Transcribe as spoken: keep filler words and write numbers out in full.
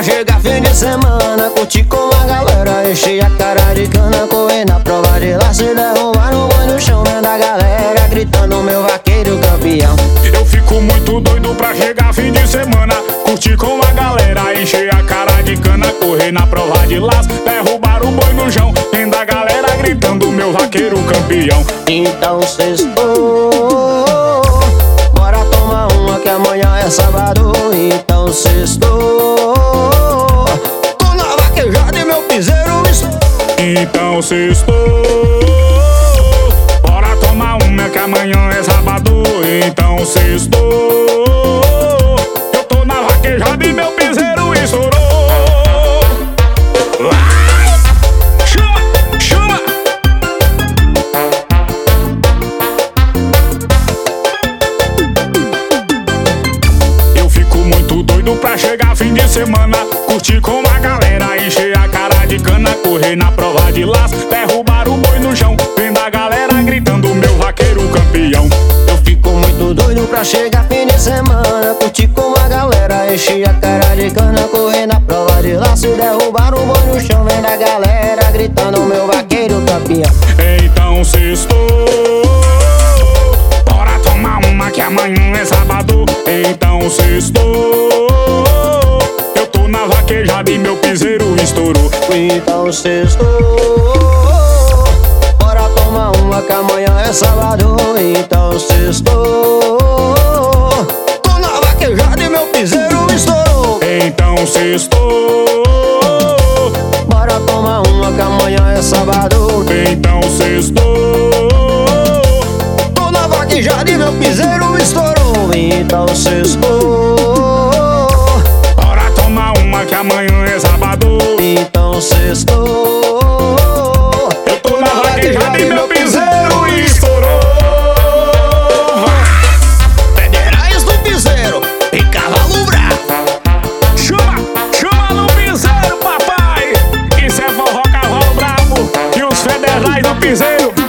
chegar fim de semana, curtir com a galera, encher a cara de cana, correr na prova de lá, se derrubar no boi no chão, vendo a galera gritando meu vaqueiro campeão. Eu fico muito doido pra chegar fim de semana, curtir com a galera, encher a cara de cana, correr na prova de laço, derrubar o boi no chão, vendo a galera gritando meu vaqueiro campeão. Então sextou, bora tomar uma que amanhã é sábado. Então sextou, tô na vaquejada e meu piseiro estourou. Então sextou, bora tomar uma que amanhã é sábado. Então sextou, eu tô na vaquejada e meu piseiro estourou. Chama, chama. Eu fico muito doido pra chegar fim de semana, curtir com a galera, encher a cara de cana, correr na prova de laço, derrubar o boi no chão, vendo a galera gritando meu vaqueiro campeão. Eu fico muito doido pra chegar fim de semana, curtir com a galera, encher a cara de cana, correr na prova de laço, derrubar o boi no chão, vendo a galera gritando meu vaqueiro campeão. Então sextou, bora tomar uma que amanhã é sábado. Então sextou, eu tô na vaquejada e meu piseiro estourou. Então sextou, bora tomar uma que amanhã é sábado. Então sextou, tô na vaquejada e meu piseiro estourou. Então sextou, bora tomar uma que amanhã é sábado. então sextou, tô na vaquejada e meu piseiro estourou. Então sextou, bora tomar uma que amanhã é sábado. então sextou, Eu tô na vaquejada e meu piseiro estourou. Federais do piseiro e cavalo bravo. Chama, chama no piseiro, papai. Isso é forró cavalo bravo e os federais do piseiro.